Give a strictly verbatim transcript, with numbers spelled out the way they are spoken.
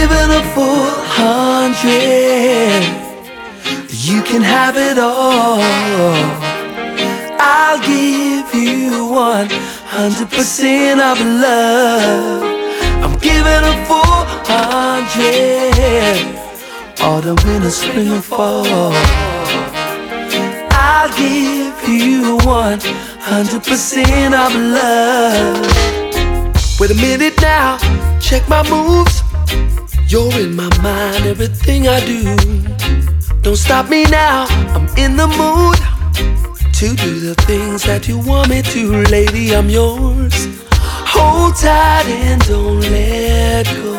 giving a full hundred. You can have it all. I'll give you one hundred percent of love. I'm giving a full hundred. Autumn, winter, spring, and fall. I'll give you one hundred percent of love. Wait a minute now, check my moves. You're in my mind, everything I do. Don't stop me now, I'm in the mood to do the things that you want me to. Lady, I'm yours. Hold tight and don't let go.